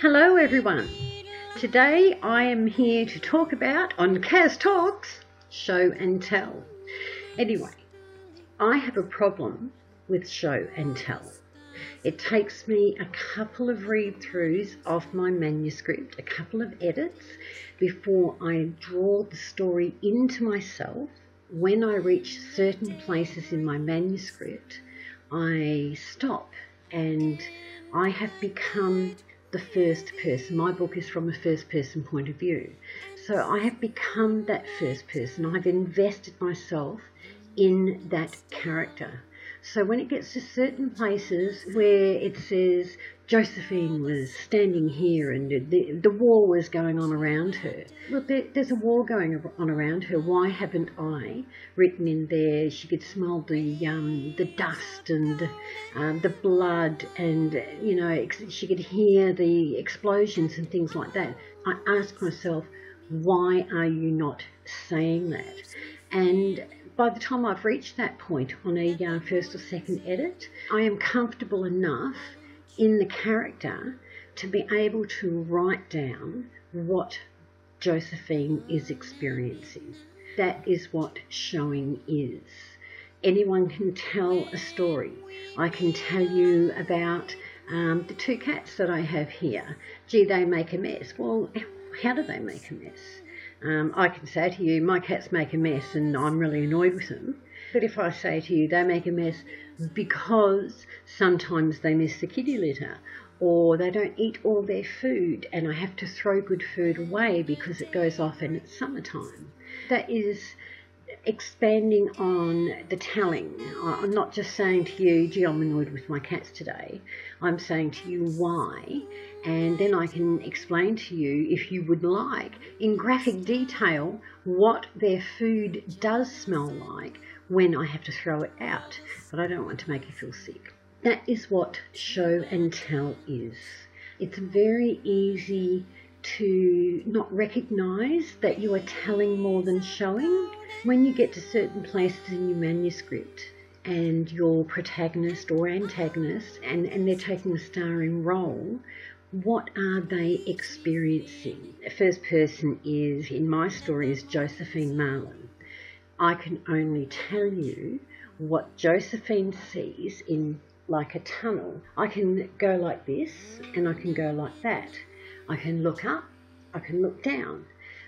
Hello everyone. Today I am here to talk about, on Kaz Talks, show and tell. Anyway, I have a problem with show and tell. It takes me a couple of read-throughs of my manuscript, a couple of edits, before I draw the story into myself. When I reach certain places in my manuscript, I stop and I have become the first person. My book is from a first person point of view. So I have become that first person. I've invested myself in that character. So when it gets to certain places where it says Josephine was standing here and the war was going on around her. Well, there's a war going on around her. Why haven't I written in there she could smell the dust and the blood, and she could hear the explosions and things like that. I ask myself, why are you not saying that? And by the time I've reached that point on a first or second edit, I am comfortable enough in the character to be able to write down what Josephine is experiencing. That is what showing is. Anyone can tell a story. I can tell you about the two cats that I have here. Gee, they make a mess. Well, how do they make a mess? I can say to you, my cats make a mess and I'm really annoyed with them. But if I say to you, they make a mess because sometimes they miss the kitty litter, or they don't eat all their food and I have to throw good food away because it goes off and it's summertime. That is expanding on the telling. I'm not just saying to you, gee, I'm annoyed with my cats today. I'm saying to you why, and then I can explain to you, if you would like, in graphic detail, what their food does smell like when I have to throw it out. But I don't want to make you feel sick. That is what show and tell is. It's very easy to not recognise that you are telling more than showing. When you get to certain places in your manuscript and your protagonist or antagonist and they're taking a starring role, what are they experiencing? The first person is, in my story, is Josephine Marlin. I can only tell you what Josephine sees in like a tunnel. I can go like this and I can go like that. I can look up, I can look down.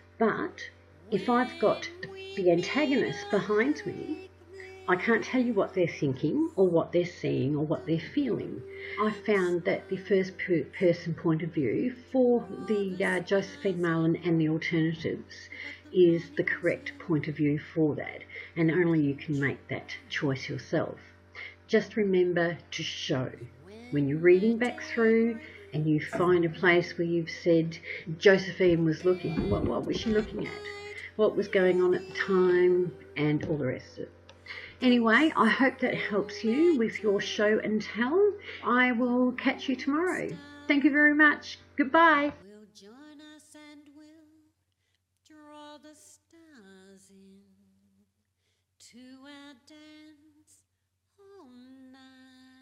But if I've got the antagonist behind me, I can't tell you what they're thinking or what they're seeing or what they're feeling. I found that the first person point of view for the Josephine Marlin and the alternatives is the correct point of view for that, and only you can make that choice yourself. Just remember to show. When you're reading back through and you find a place where you've said Josephine was looking, what was she looking at? What was going on at the time, and all the rest of it. Anyway, I hope that helps you with your show and tell. I will catch you tomorrow. Thank you very much. Goodbye. We'll join us and we'll draw the stars in to our dance all night.